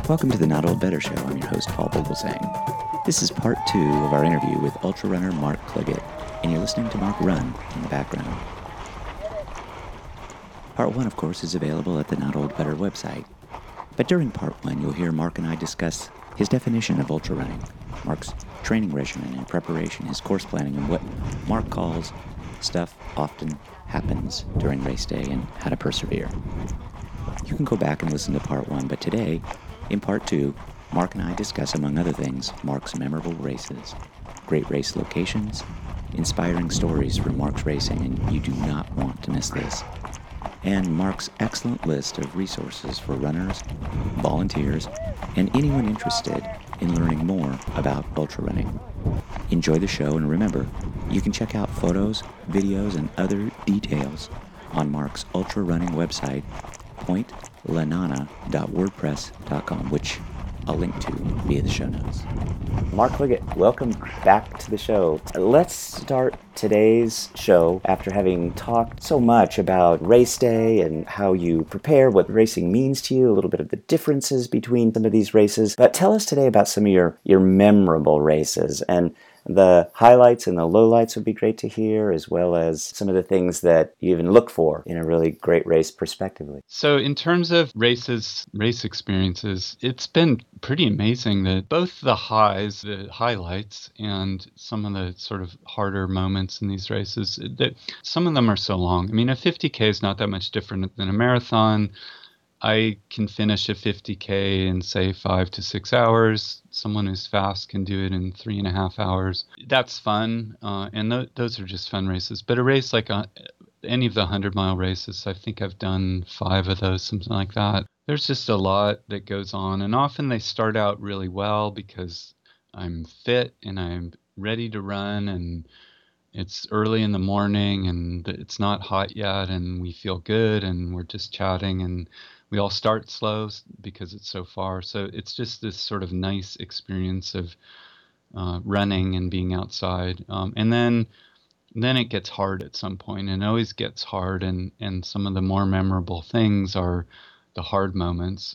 Welcome to the Not Old Better Show. I'm your host, Paul Vogelsang. This is part 2 of our interview with ultra runner Mark Cliggott, and you're listening to Mark run in the background. Part 1, of course, is available at the Not Old Better website. But during part 1, you'll hear Mark and I discuss his definition of ultra running, Mark's training regimen and preparation, his course planning, and what Mark calls stuff often happens during race day and how to persevere. You can go back and listen to part 1, but today, in part 2, Mark and I discuss, among other things, Mark's memorable races, great race locations, inspiring stories from Mark's racing, and you do not want to miss this, and Mark's excellent list of resources for runners, volunteers, and anyone interested in learning more about ultra running. Enjoy the show, and remember, you can check out photos, videos, and other details on Mark's ultra running website, pointlanana.wordpress.com, which I'll link to via the show notes. Mark Cliggott, welcome back to the show. Let's start today's show after having talked so much about race day and how you prepare, what racing means to you, a little bit of the differences between some of these races. But tell us today about some of your memorable races, and the highlights and the lowlights would be great to hear, as well as some of the things that you even look for in a really great race prospectively. So in terms of race experiences, it's been pretty amazing that both the highs, the highlights, and some of the sort of harder moments in these races, that some of them are so long. I mean, a 50K is not that much different than a marathon. I can finish a 50K in, say, 5 to 6 hours. Someone who's fast can do it in 3.5 hours. That's fun, and those are just fun races. But a race like any of the 100-mile races, I think I've done 5 of those, something like that. There's just a lot that goes on, and often they start out really well because I'm fit and I'm ready to run, and it's early in the morning and it's not hot yet, and we feel good, and we're just chatting, and we all start slow because it's so far. So it's just this sort of nice experience of running and being outside. And then it gets hard at some point, and it always gets hard. And some of the more memorable things are the hard moments.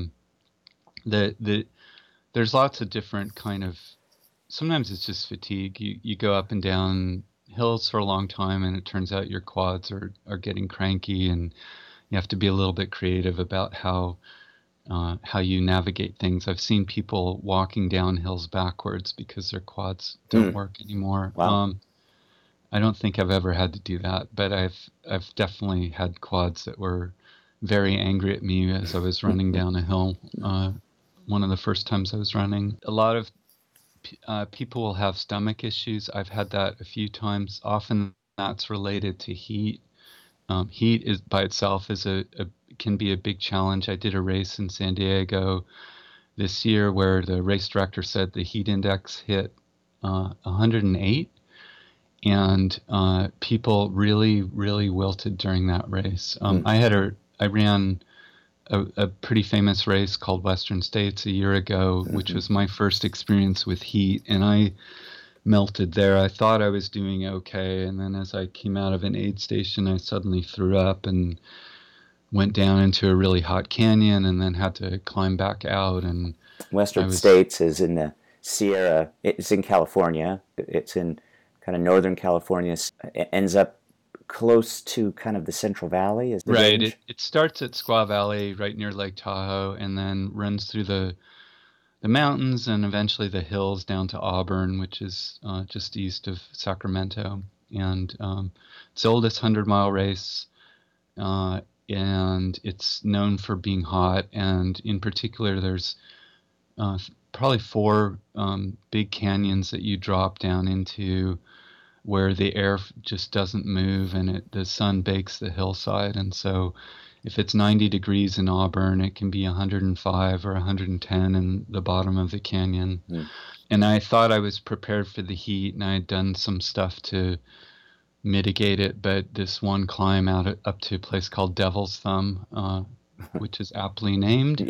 There's lots of different kind of, sometimes it's just fatigue. You go up and down hills for a long time, and it turns out your quads are getting cranky, and you have to be a little bit creative about how you navigate things. I've seen people walking down hills backwards because their quads don't work anymore. Wow. I don't think I've ever had to do that, but I've definitely had quads that were very angry at me as I was running down a hill. One of the first times I was running. A lot of people will have stomach issues. I've had that a few times. Often that's related to heat. Heat is by itself can be a big challenge. I did a race in San Diego this year where the race director said the heat index hit 108, and people really, really wilted during that race. I ran a pretty famous race called Western States a year ago, which was my first experience with heat, and I melted there. I thought I was doing okay, and then as I came out of an aid station, I suddenly threw up and went down into a really hot canyon, and then had to climb back out. And Western States is in the Sierra. It's in California. It's in kind of northern California. It ends up close to kind of the Central Valley. Is the right. range? It starts at Squaw Valley, right near Lake Tahoe, and then runs through the mountains and eventually the hills down to Auburn, which is just east of Sacramento. And it's the oldest 100-mile race, and it's known for being hot. And in particular, there's probably 4 big canyons that you drop down into where the air just doesn't move, and the sun bakes the hillside. And so if it's 90 degrees in Auburn, it can be 105 or 110 in the bottom of the canyon. And I thought I was prepared for the heat, and I had done some stuff to mitigate it, but this one climb up to a place called Devil's Thumb, which is aptly named,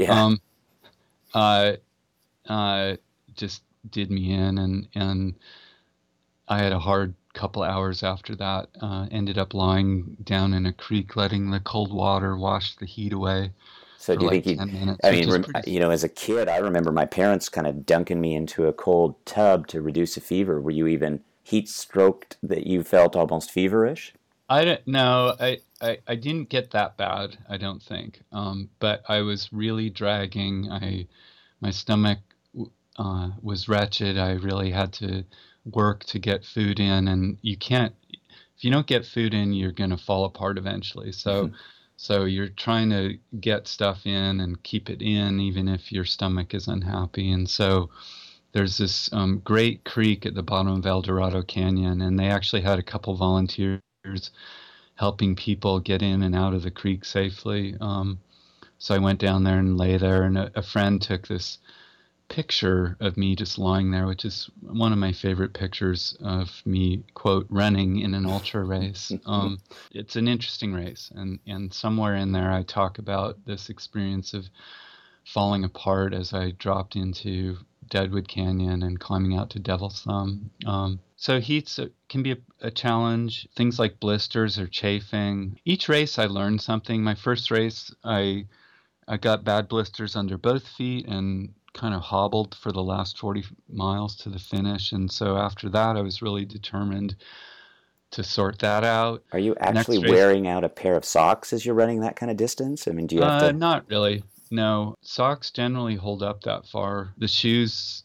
just did me in, and I had a hard couple hours after that. Ended up lying down in a creek, letting the cold water wash the heat away. So for do you like think you, 10 minutes, I which mean, is pretty. as a kid, I remember my parents kind of dunking me into a cold tub to reduce a fever. Were you even heat stroked that you felt almost feverish? I don't know. I didn't get that bad, I don't think. But I was really dragging. My stomach was wretched. I really had to work to get food in, and you can't. If you don't get food in, you're going to fall apart eventually. So you're trying to get stuff in and keep it in, even if your stomach is unhappy. And so there's this great creek at the bottom of El Dorado Canyon, and they actually had a couple volunteers helping people get in and out of the creek safely. So I went down there and lay there, and a friend took this picture of me just lying there, which is one of my favorite pictures of me, quote, running in an ultra race. It's an interesting race, and somewhere in there I talk about this experience of falling apart as I dropped into Deadwood Canyon and climbing out to Devil's Thumb. So heats can be a challenge. Things like blisters or chafing. Each race I learned something. My first race, I got bad blisters under both feet and kind of hobbled for the last 40 miles to the finish. And so after that, I was really determined to sort that out. Are you actually Next race, wearing out a pair of socks as you're running that kind of distance? I mean, do you have to? not really. No, socks generally hold up that far. The shoes,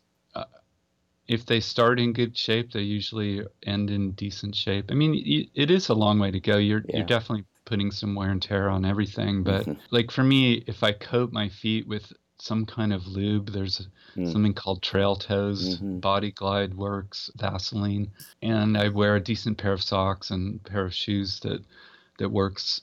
if they start in good shape, they usually end in decent shape. I mean, it is a long way to go. You're Yeah. definitely putting some wear and tear on everything. But Mhm. like for me, if I coat my feet with some kind of lube, there's Mm. something called Trail Toes, Mhm. Body Glide works, Vaseline, and I wear a decent pair of socks and pair of shoes that works.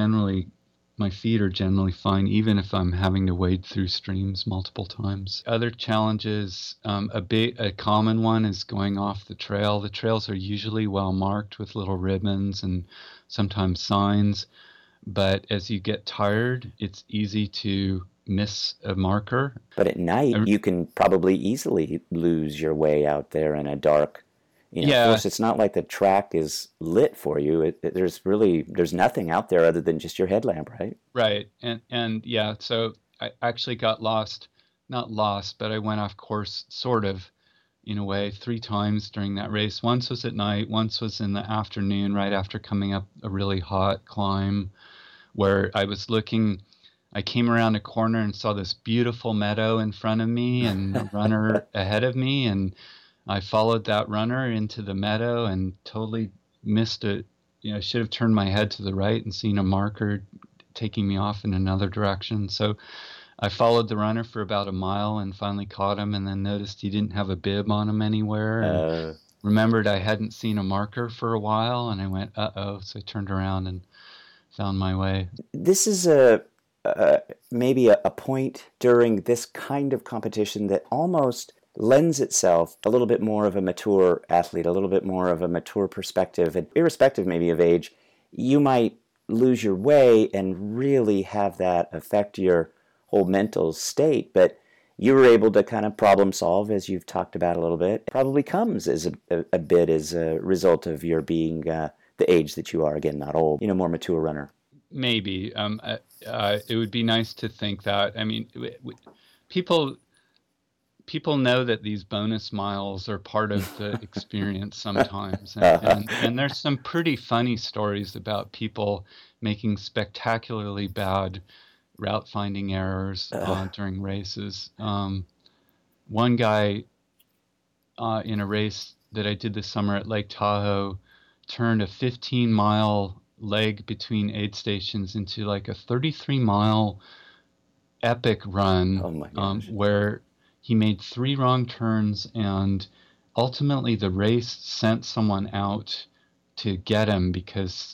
My feet are generally fine, even if I'm having to wade through streams multiple times. Other challenges, a common one is going off the trail. The trails are usually well marked with little ribbons and sometimes signs, but as you get tired, it's easy to miss a marker. But at night, Uh, you can probably easily lose your way out there in a dark, Yeah, forest. It's not like the track is lit for you. There's nothing out there other than just your headlamp, right? right. And yeah, so I actually got lost, not lost, but I went off course sort of in a way 3 times during that race. Once was at night, once was in the afternoon right after coming up a really hot climb where I came around a corner and saw this beautiful meadow in front of me and a runner ahead of me, and I followed that runner into the meadow and totally missed it. I should have turned my head to the right and seen a marker taking me off in another direction. So I followed the runner for about a mile and finally caught him, and then noticed he didn't have a bib on him anywhere, and Uh, remembered I hadn't seen a marker for a while, and I went, uh-oh. So I turned around and found my way. this is a maybe a point during this kind of competition that almost lends itself a little bit more of a mature athlete, a little bit more of a mature perspective, and irrespective maybe of age, you might lose your way and really have that affect your whole mental state. But you were able to kind of problem solve, as you've talked about a little bit. It probably comes as a bit as a result of your being the age that you are. Again, not old, more mature runner. Maybe. It would be nice to think that. I mean, people people know that these bonus miles are part of the experience sometimes, and there's some pretty funny stories about people making spectacularly bad route finding errors during races. One guy in a race that I did this summer at Lake Tahoe turned a 15-mile leg between aid stations into like a 33-mile epic run, Oh my gosh. where he made 3 wrong turns, and ultimately the race sent someone out to get him because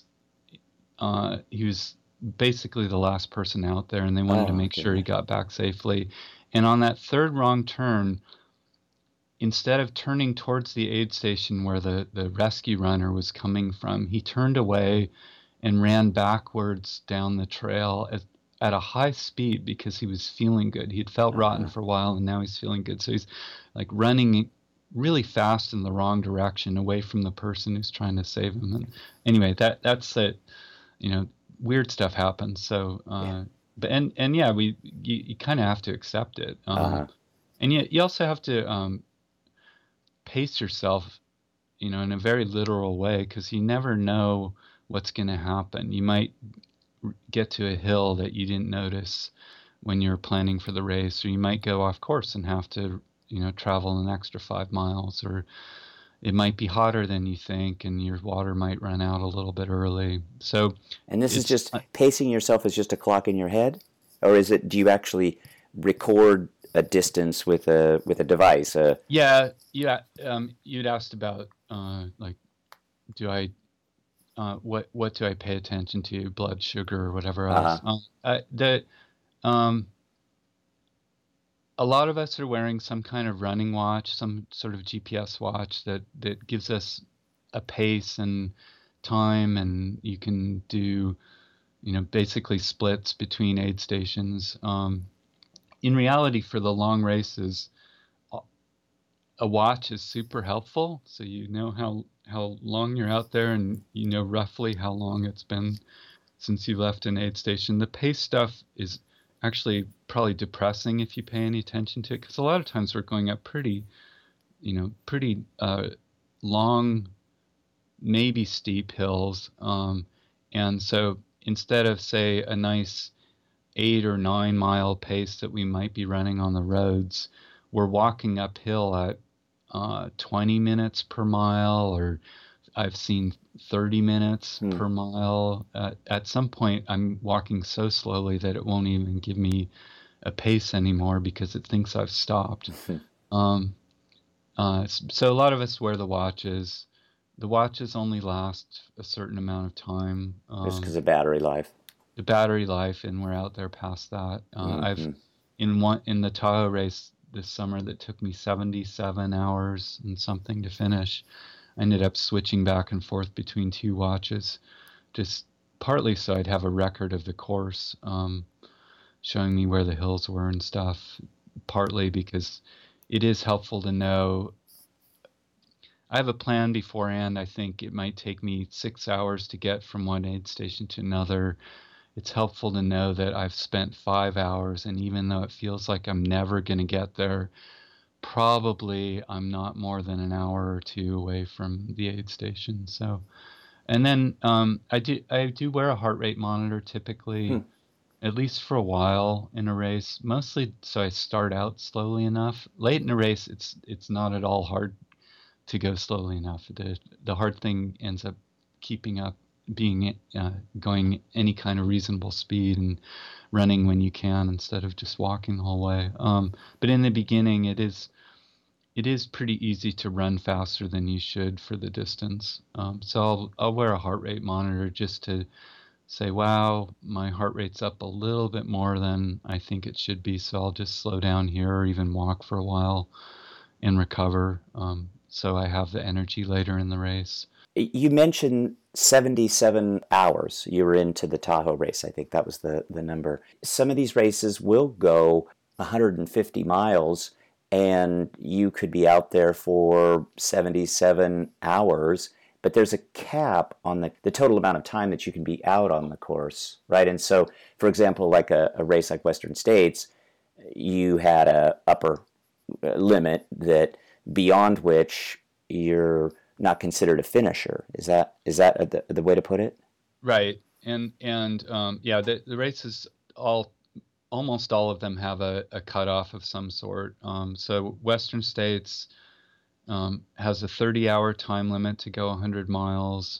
he was basically the last person out there, and they wanted to Oh make sure he goodness. got back safely. And on that third wrong turn, instead of turning towards the aid station where the rescue runner was coming from, he turned away and ran backwards down the trail at a high speed because he was feeling good. He'd felt rotten Uh-huh. for a while, and now he's feeling good. So he's like running really fast in the wrong direction away from the person who's trying to save him. And anyway, that's it. You know, weird stuff happens. So Yeah. but and yeah, you kind of have to accept it. Uh-huh. And you also have to pace yourself, in a very literal way, because you never know what's going to happen. You might get to a hill that you didn't notice when you're planning for the race, or you might go off course and have to, travel an extra 5 miles, or it might be hotter than you think and your water might run out a little bit early. So And this is it's just pacing yourself is just a clock in your head, or is it? Do you actually record a distance with a device? yeah, yeah. You'd asked about like, do I what do I pay attention to, blood sugar or whatever else. Uh-huh. The um A lot of us are wearing some kind of running watch, some sort of GPS watch that gives us a pace and time, and you can do, basically splits between aid stations. In reality, for the long races, a watch is super helpful, so you know how long you're out there, and you know roughly how long it's been since you left an aid station. The pace stuff is actually probably depressing if you pay any attention to it, because a lot of times we're going up pretty long, maybe steep hills, and so instead of, say, a nice 8 or 9 mile pace that we might be running on the roads, we're walking uphill at 20 minutes per mile, or I've seen 30 minutes Hmm. per mile. At some point, I'm walking so slowly that it won't even give me a pace anymore because it thinks I've stopped. Um, so a lot of us wear the watches. The watches only last a certain amount of time. Just because of battery life. The battery life, and we're out there past that. I've Mm-hmm. in the Tahoe race this summer that took me 77 hours and something to finish. I ended up switching back and forth between two watches, just partly so I'd have a record of the course, showing me where the hills were and stuff, partly because it is helpful to know. I have a plan beforehand. I think it might take me 6 hours to get from one aid station to another. It's helpful to know that I've spent 5 hours, and even though it feels like I'm never going to get there, probably I'm not more than an hour or two away from the aid station. So, and then I do wear a heart rate monitor Hmm. typically, at least for a while in a race, mostly so I start out slowly enough. Late in a race, it's not at all hard to go slowly enough. The hard thing ends up keeping up, being going any kind of reasonable speed and running when you can instead of just walking the whole way. But in the beginning, it is pretty easy to run faster than you should for the distance. So I'll wear a heart rate monitor just to say, wow, my heart rate's up a little bit more than I think it should be. So I'll just slow down here or even walk for a while and recover. So I have the energy later in the race. You mentioned 77 hours you were into the Tahoe race. I think that was the number. Some of these races will go 150 miles, and you could be out there for 77 hours, but there's a cap on the total amount of time that you can be out on the course, right? And so, for example, like a race like Western States, you had a upper limit that beyond which you're not considered a finisher. Is that the way to put it? Right. And yeah, the races, almost all of them have a cutoff of some sort. So Western States has a 30-hour time limit to go 100 miles.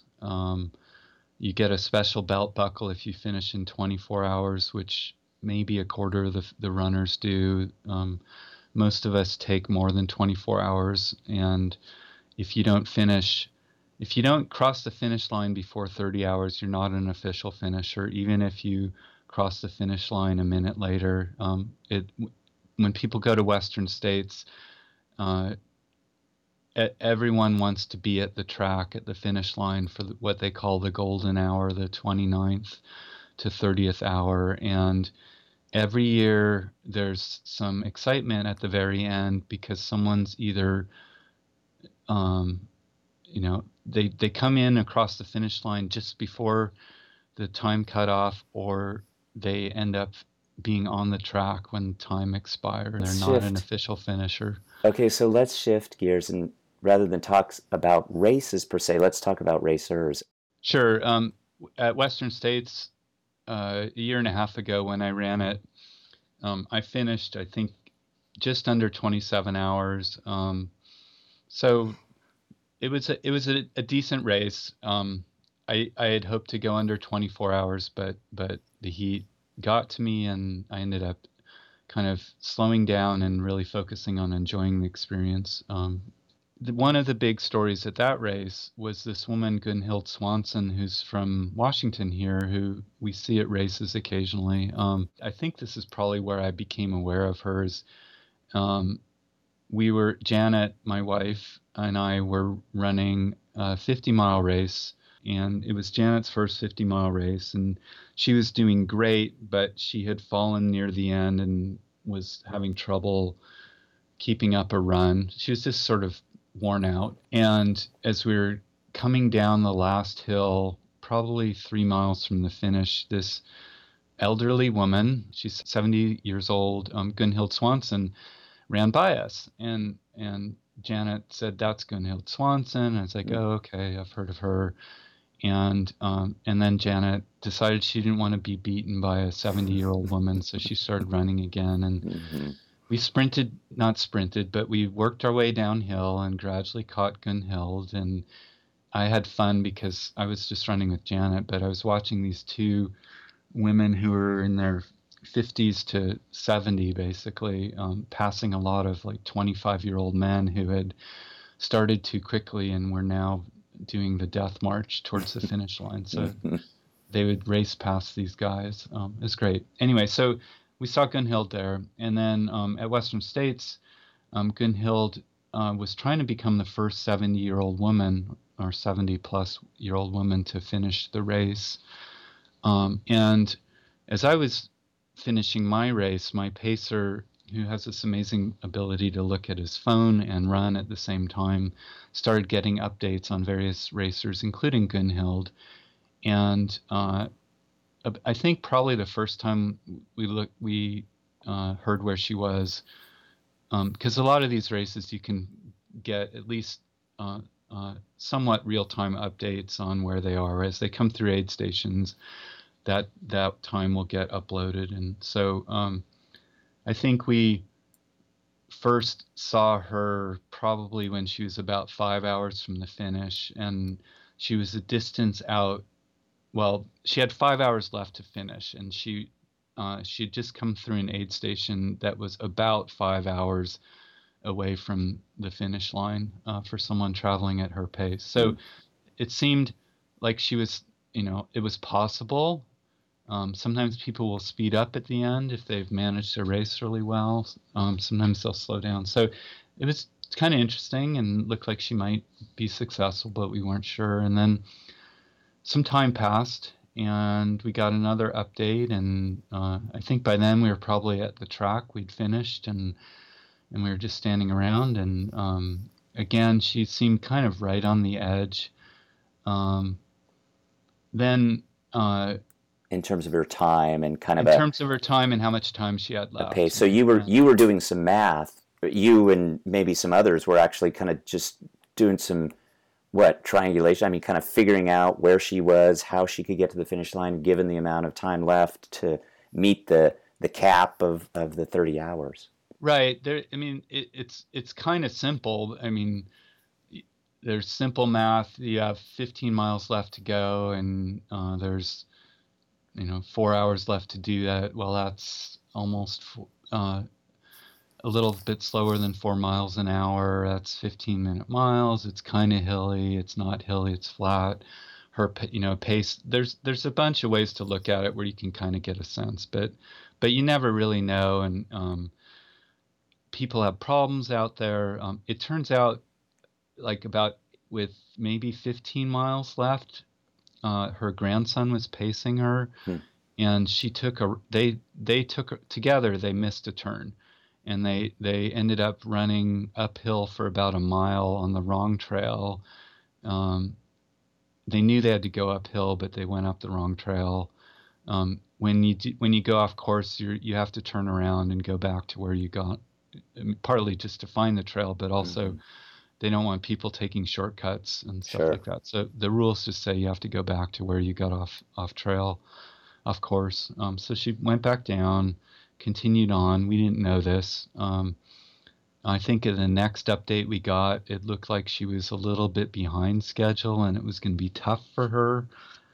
You get a special belt buckle if you finish in 24 hours, which maybe a quarter of the runners do. Most of us take more than 24 hours, and if you don't finish, if you don't cross the finish line before 30 hours, you're not an official finisher. Even if you cross the finish line a minute later, when people go to Western States, uh, everyone wants to be at the track at the finish line for what they call the golden hour, the 29th to 30th hour. And every year there's some excitement at the very end because someone's either, um, they come in across the finish line just before the time cutoff, or they end up being on the track when time expires. They're Let's not an shift. official finisher. Okay, so let's shift gears, and rather than talk about races per se, let's talk about racers. Sure. At Western States, a year and a half ago when I ran it, I finished, I think, just under 27 hours. So it was a decent race. I had hoped to go under 24 hours, but the heat got to me, and I ended up kind of slowing down and really focusing on enjoying the experience. One of the big stories at that race was this woman, Gunhild Swanson, who's from Washington here, who we see at races occasionally. I think this is probably where I became aware of her. Um, Janet, my wife, and I were running a 50-mile race, and it was Janet's first 50-mile race, and she was doing great, but she had fallen near the end and was having trouble keeping up a run. She was just sort of worn out. And as we were coming down the last hill, probably 3 miles from the finish, this elderly woman, she's 70 years old, Gunhild Swanson, ran by us. And Janet said, "That's Gunhild Swanson." I was like, "Oh, okay, I've heard of her." And then Janet decided she didn't want to be beaten by a 70-year-old woman, so she started running again. And we not sprinted, but we worked our way downhill and gradually caught Gunhild. And I had fun because I was just running with Janet, but I was watching these two women who were in their 50s to 70, basically, passing a lot of like 25-year-old men who had started too quickly and were now doing the death march towards the finish line. So they would race past these guys. It was great. Anyway, so we saw Gunhild there. And then at Western States, Gunhild was trying to become the first 70-year-old woman or 70-plus-year-old woman to finish the race. And as I was finishing my race, my pacer, who has this amazing ability to look at his phone and run at the same time, started getting updates on various racers, including Gunhild. And I think probably the first time we heard where she was, because a lot of these races you can get at least somewhat real-time updates on where they are as they come through aid stations. That time will get uploaded, and so I think we first saw her probably when she was about 5 hours from the finish, and she was a distance out. Well, she had 5 hours left to finish, and she had just come through an aid station that was about 5 hours away from the finish line for someone traveling at her pace. So it seemed like she was, it was possible. Sometimes people will speed up at the end if they've managed their race really well. Sometimes they'll slow down. So it was kind of interesting and looked like she might be successful, but we weren't sure. And then some time passed, and we got another update. And I think by then we were probably at the track. We'd finished, and we were just standing around. And again, she seemed kind of right on the edge. Then in terms of her time and kind of in terms of her time and how much time she had left. Okay, so you were doing some math. You and maybe some others were actually kind of just doing some triangulation. I mean, kind of figuring out where she was, how she could get to the finish line, given the amount of time left to meet the cap of the 30 hours. Right. There. I mean, it's kind of simple. I mean, there's simple math. You have 15 miles left to go, and there's 4 hours left to do that. Well, that's almost a little bit slower than 4 miles an hour. That's 15-minute miles. It's kind of hilly. It's not hilly. It's flat. Her pace. There's a bunch of ways to look at it where you can kind of get a sense, but you never really know. And people have problems out there. It turns out, like with maybe 15 miles left, her grandson was pacing her, and she took they took together. They missed a turn, and they ended up running uphill for about a mile on the wrong trail. They knew they had to go uphill, but they went up the wrong trail. When you go off course, you have to turn around and go back to where you got, partly just to find the trail, but also they don't want people taking shortcuts and stuff Sure. like that. So the rules just say you have to go back to where you got off trail, off course. So she went back down, continued on. We didn't know this. I think in the next update we got, it looked like she was a little bit behind schedule, and it was going to be tough for her.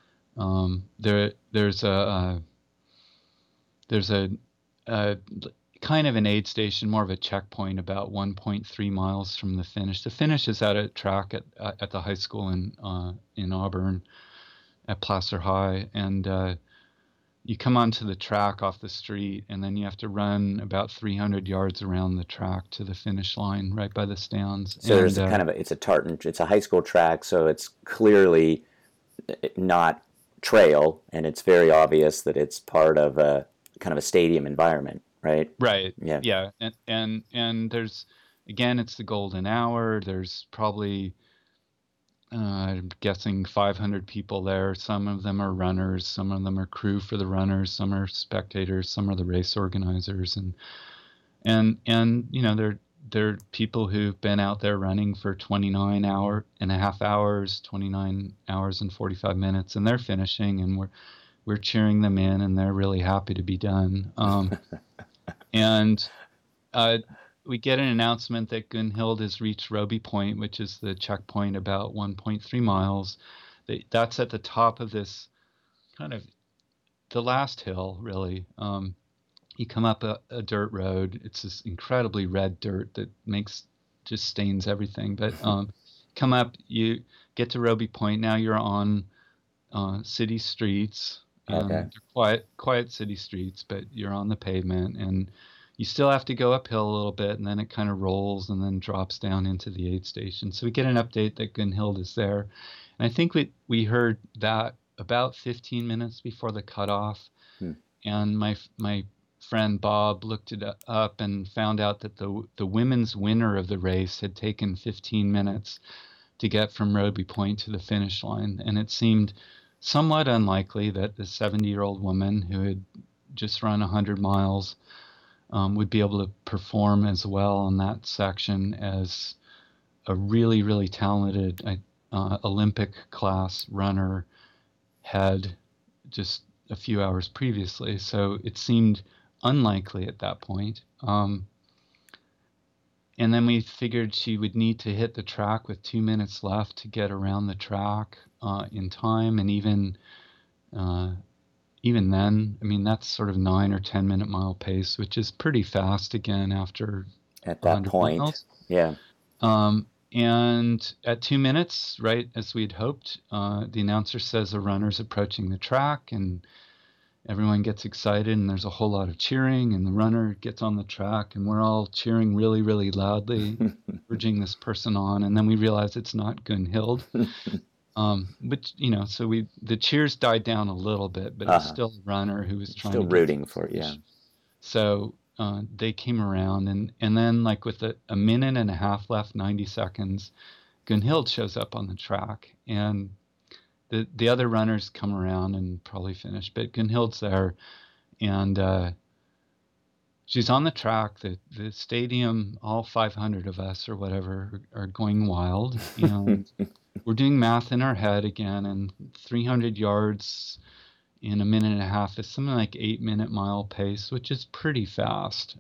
There's a kind of an aid station, more of a checkpoint, about 1.3 miles from the finish. The finish is at a track at the high school in Auburn, at Placer High, and you come onto the track off the street, and then you have to run about 300 yards around the track to the finish line, right by the stands. So there's a kind of it's a high school track, so it's clearly not trail, and it's very obvious that it's part of a kind of a stadium environment, right? Right. Yeah. Yeah. And there's, again, it's the golden hour. There's probably, I'm guessing 500 people there. Some of them are runners. Some of them are crew for the runners. Some are spectators. Some are the race organizers. And they're people who've been out there running for 29.5 hours, 29 hours and 45 minutes, and they're finishing, and we're cheering them in, and they're really happy to be done. And we get an announcement that Gunhild has reached Roby Point, which is the checkpoint about 1.3 miles. That's at the top of this kind of the last hill, really. You come up a dirt road. It's this incredibly red dirt that just stains everything. But come up, you get to Roby Point. Now you're on city streets. Okay. Quiet city streets, but you're on the pavement, and you still have to go uphill a little bit, and then it kind of rolls and then drops down into the aid station. So we get an update that Gunhild is there, and I think we heard that about 15 minutes before the cutoff. And my friend Bob looked it up and found out that the women's winner of the race had taken 15 minutes to get from Roby Point to the finish line, and it seemed somewhat unlikely that the 70-year-old woman who had just run 100 miles would be able to perform as well on that section as a really, really talented Olympic class runner had just a few hours previously. So it seemed unlikely at that point. And then we figured she would need to hit the track with 2 minutes left to get around the track in time. And even then, I mean, that's sort of 9 or 10 minute mile pace, which is pretty fast again after at that point. Miles. Yeah. And at 2 minutes, right as we'd hoped, the announcer says a runner's approaching the track, and everyone gets excited, and there's a whole lot of cheering, and the runner gets on the track, and we're all cheering really, really loudly, urging this person on. And then we realize it's not Gunhild. But so the cheers died down a little bit, but it's still a runner who was trying still to rooting for it. Yeah. So they came around, and then like with a minute and a half left, 90 seconds, Gunhild shows up on the track, and the other runners come around and probably finish, but Gunhild's there, and she's on the track. The stadium, all 500 of us or whatever, are going wild, and we're doing math in our head again, and 300 yards in a minute and a half is something like 8-minute mile pace, which is pretty fast.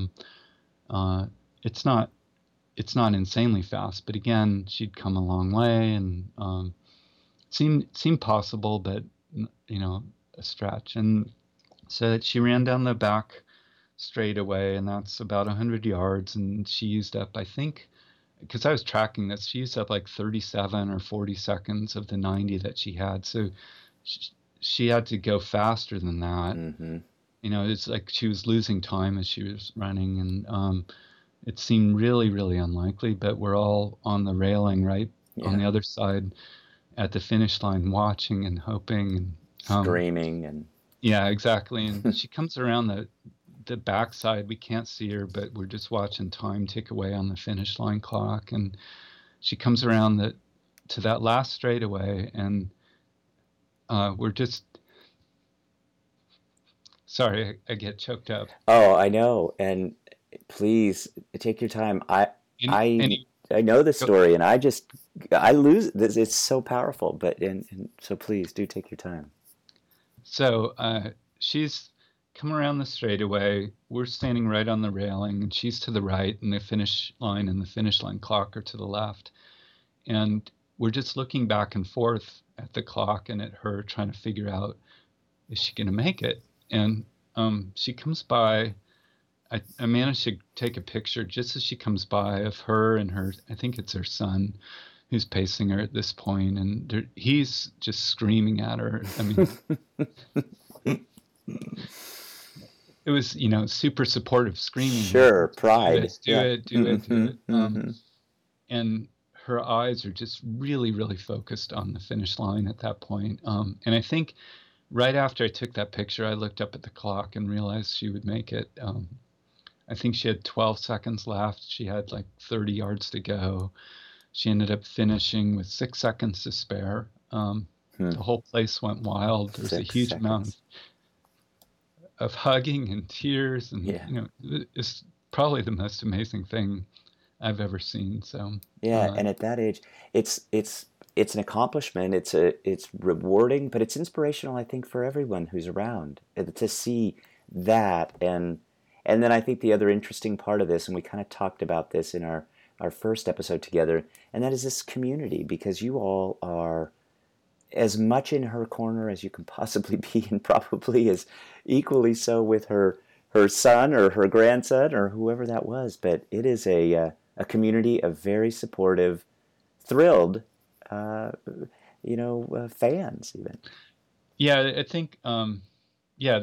It's not insanely fast, but again, she'd come a long way, and seemed possible, but a stretch. And so she ran down the back straightaway, and that's about 100 yards, and she used up, I think, because I was tracking this, she used up like 37 or 40 seconds of the 90 that she had. So she had to go faster than that. Mm-hmm. It's like she was losing time as she was running, and it seemed really, really unlikely, but we're all on the railing right on the other side at the finish line, watching and hoping and screaming. And yeah, exactly. And she comes around the backside. We can't see her, but we're just watching time tick away on the finish line clock. And she comes around to that last straightaway, and we're just Sorry, I get choked up. Oh, I know. And please take your time. Any, I, any, I know the go, story, and I lose this. It's so powerful, but and so please do take your time. so she's come around the straightaway. We're standing right on the railing, and she's to the right, and the finish line and the finish line clock are to the left. And we're just looking back and forth at the clock and at her, trying to figure out, is she going to make it? And she comes by. I managed to take a picture just as she comes by of her and her, I think it's her son, who's pacing her at this point, and he's just screaming at her. I mean, it was, super supportive screaming, like, Sure, do pride. this, do Yeah. it, do it, do Hmm. it. Hmm. And her eyes are just really, really focused on the finish line at that point. And I think right after I took that picture, I looked up at the clock and realized she would make it. I think she had 12 seconds left. She had like 30 yards to go. She ended up finishing with 6 seconds to spare. The whole place went wild. There was a Six huge amount seconds. of hugging and tears, and Yeah. it's probably the most amazing thing I've ever seen. So, Yeah, uh, and at that age, it's an accomplishment. It's rewarding, but it's inspirational, I think, for everyone who's around to see that. And then I think the other interesting part of this, and we kind of talked about this in our first episode together, and that is this community, because you all are as much in her corner as you can possibly be, and probably as equally so with her son or her grandson or whoever that was. But it is a community of very supportive, thrilled, uh, fans even. yeah, I think, yeah,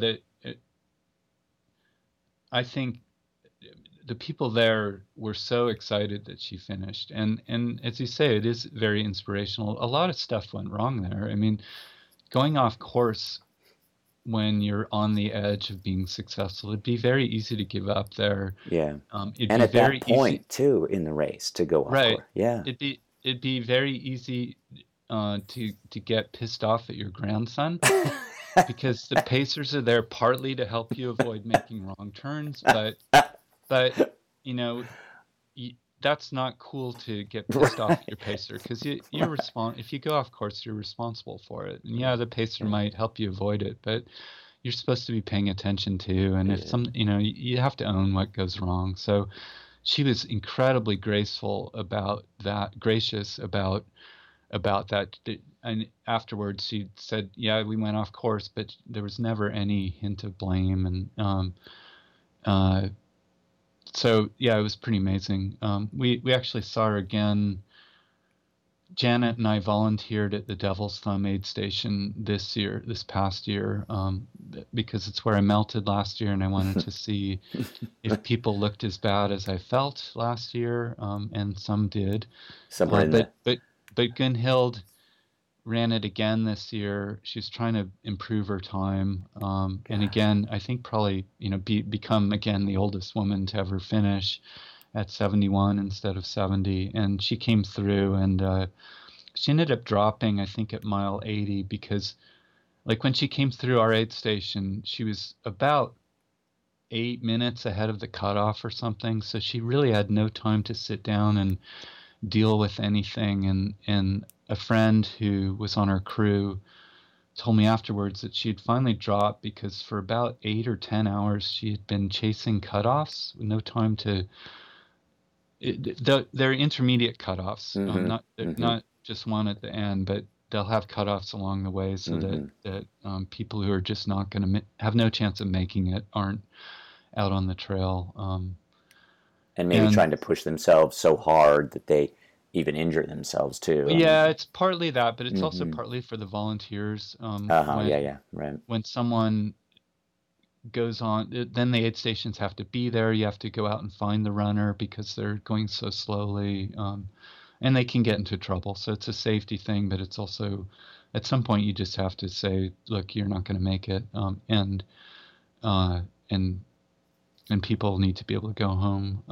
I think the people there were so excited that she finished, and as you say, it is very inspirational. A lot of stuff went wrong there. I mean, going off course when you're on the edge of being successful, it'd be very easy to give up there. Yeah, It'd and be at that very easy, point too in the race to go off right? course. Yeah. It'd be very easy to get pissed off at your grandson because the pacers are there partly to help you avoid making wrong turns, but you know that's not cool to get pissed off at Right. your pacer because if you go off course, you're responsible for it. And yeah, the pacer Yeah. might help you avoid it, but you're supposed to be paying attention to. And if Yeah. you have to own what goes wrong. So she was incredibly gracious about that. And afterwards, she said, "Yeah, we went off course, but there was never any hint of blame." And uh, so yeah, it was pretty amazing. We actually saw her again. Janet and I volunteered at the Devil's Thumb aid station this past year, because it's where I melted last year, and I wanted to see if people looked as bad as I felt last year, and some did. Somewhere Uh, in but the. but but Gunhild ran it again this year. She's trying to improve her time, and Gosh. again, I think probably become again the oldest woman to ever finish at 71 instead of 70. And she came through, and she ended up dropping, I think, at mile 80 because, like, when she came through our aid station, she was about 8 minutes ahead of the cutoff or something. So she really had no time to sit down and deal with anything. And a friend who was on our crew told me afterwards that she had finally dropped because for about 8 or 10 hours she had been chasing cutoffs with no time to. They're intermediate cutoffs, Mm-hmm. Mm-hmm. not just one at the end, but they'll have cutoffs along the way so that Mm-hmm. people who are just not going to have no chance of making it aren't out on the trail. And maybe And trying to push themselves so hard that they even injure themselves too. I yeah, mean. it's partly that, but it's also Mm-hmm. partly for the volunteers. Uh-huh. Yeah. Yeah. Right. When someone goes on, then the aid stations have to be there. You have to go out and find the runner because they're going so slowly, and they can get into trouble. So it's a safety thing, but it's also at some point you just have to say, "Look, you're not going to make it," uh, and people need to be able to go home.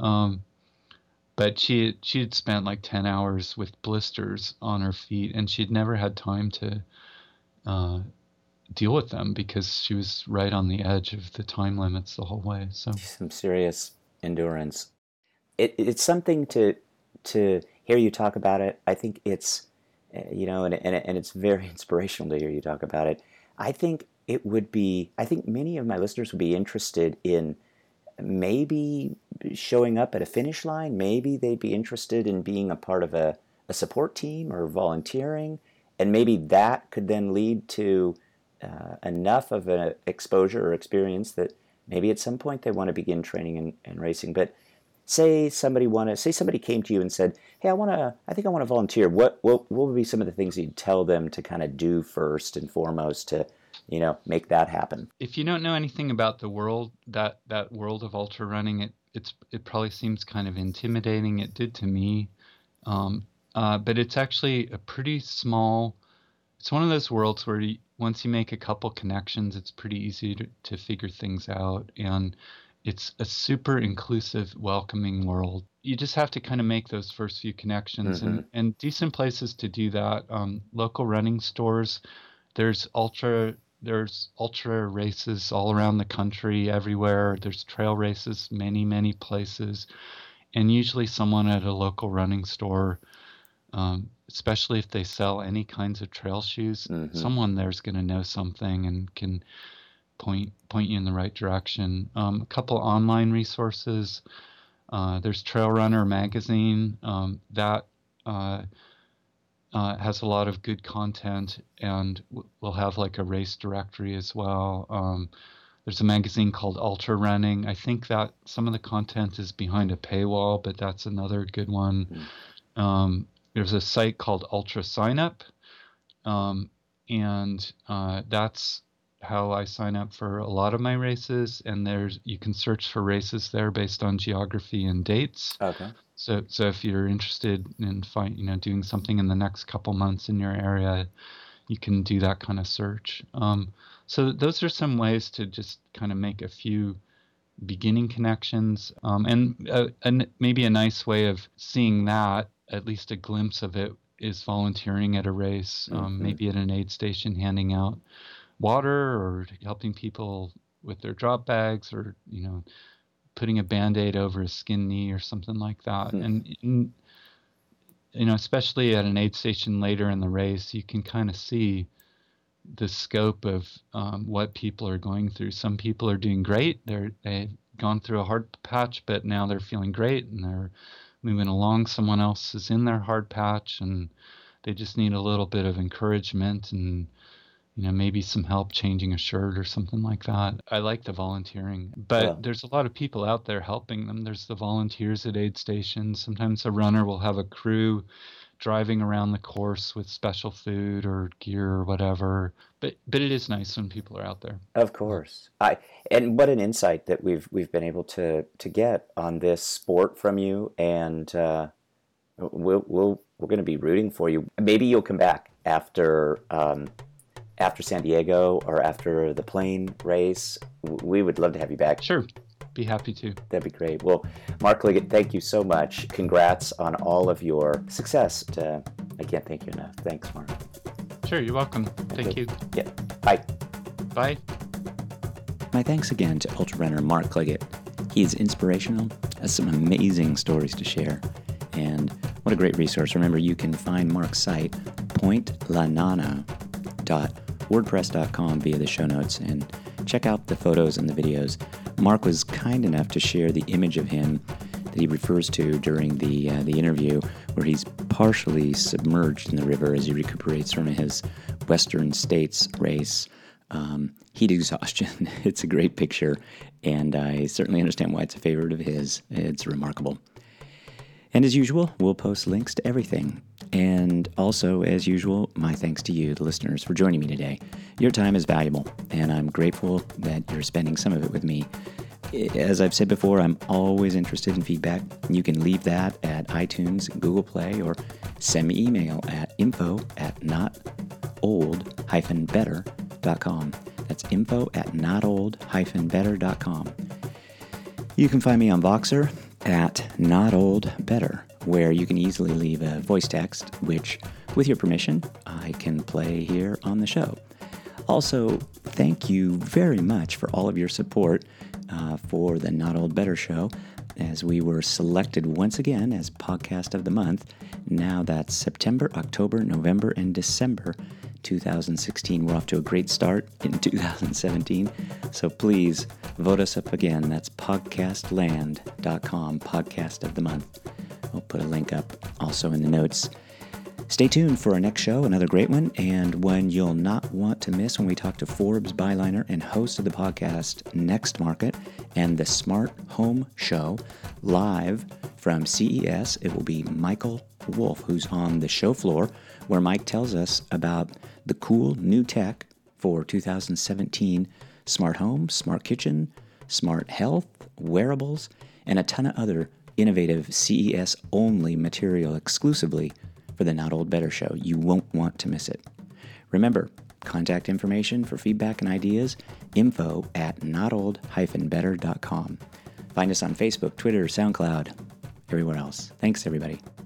But she had spent like 10 hours with blisters on her feet, and she'd never had time uh, deal with them because she was right on the edge of the time limits the whole way. So some serious endurance. It's something to hear you talk about it. I think it's and it's very inspirational to hear you talk about it. I think many of my listeners would be interested in maybe showing up at a finish line. Maybe they'd be interested in being a part of a support team or volunteering, and maybe that could then lead to enough of an exposure or experience that maybe at some point they want to begin training and racing. But say somebody came to you and said, "Hey, I think I want to volunteer." What would be some of the things you'd tell them to kind of do first and foremost to make that happen? If you don't know anything about the world, that world of ultra running, it probably seems kind of intimidating. It did to me, but it's actually a pretty small. It's one of those worlds where once you make a couple connections, it's pretty easy to figure things out, and it's a super inclusive, welcoming world. You just have to kind of make those first few connections, and decent places to do that. Local running stores. There's ultra races all around the country, everywhere. There's trail races, many places, and usually someone at a local running store, especially if they sell any kinds of trail shoes, someone there's going to know something and can point you in the right direction. A couple online resources. There's Trail Runner magazine that has a lot of good content, and we'll have like a race directory as well. There's a magazine called Ultra Running. I think that some of the content is behind a paywall, but that's another good one. There's a site called Ultra Signup, and that's how I sign up for a lot of my races. And you can search for races there based on geography and dates. Okay. So if you're interested in doing something in the next couple months in your area, you can do that kind of search. So those are some ways to just kind of make a few beginning connections, and maybe a nice way of seeing that, at least a glimpse of it, is volunteering at a race, maybe at an aid station, handing out water or helping people with their drop bags, or putting a Band-Aid over a skinned knee or something like that. And especially at an aid station later in the race, you can kind of see the scope of what people are going through. Some people are doing great. They've gone through a hard patch, but now they're feeling great and they're moving along. Someone else is in their hard patch and they just need a little bit of encouragement and maybe some help changing a shirt or something like that. I like the volunteering, but there's a lot of people out there helping them. There's the volunteers at aid stations. Sometimes a runner will have a crew driving around the course with special food or gear or whatever. But it is nice when people are out there. Of course. And what an insight that we've been able to get on this sport from you, and we're going to be rooting for you. Maybe you'll come back after San Diego or after the plane race. We would love to have you back. Sure. Be happy to. That'd be great. Well, Mark Liggett, thank you so much. Congrats on all of your success. I can't thank you enough. Thanks, Mark. Sure, you're welcome. Thank you. Yeah. Bye. Bye. My thanks again to ultra runner Mark Liggett. He is inspirational, has some amazing stories to share, and what a great resource. Remember, you can find Mark's site, pointlanana.wordpress.com, via the show notes, and check out the photos and the videos. Mark was kind enough to share the image of him that he refers to during the interview, where he's partially submerged in the river as he recuperates from his Western States race. Heat exhaustion. It's a great picture, and I certainly understand why it's a favorite of his. It's remarkable. And as usual, we'll post links to everything. And also, as usual, my thanks to you, the listeners, for joining me today. Your time is valuable, and I'm grateful that you're spending some of it with me. As I've said before, I'm always interested in feedback. You can leave that at iTunes, Google Play, or send me email at info@notold-better.com. That's info@notold-better.com. You can find me on Voxer at notoldbetter, where you can easily leave a voice text, which, with your permission, I can play here on the show. Also, thank you very much for all of your support for the Not Old Better Show, as we were selected once again as Podcast of the Month. Now that's September, October, November, and December 2016. We're off to a great start in 2017, so please vote us up again. That's podcastland.com, Podcast of the Month. We'll put a link up also in the notes. Stay tuned for our next show, another great one, and one you'll not want to miss when we talk to Forbes byliner and host of the podcast Next Market and the Smart Home Show live from CES. It will be Michael Wolf, who's on the show floor, where Mike tells us about the cool new tech for 2017 smart home, smart kitchen, smart health, wearables, and a ton of other innovative CES-only material exclusively for the Not Old Better Show. You won't want to miss it. Remember, contact information for feedback and ideas, info@notold-better.com. Find us on Facebook, Twitter, SoundCloud, everywhere else. Thanks, everybody.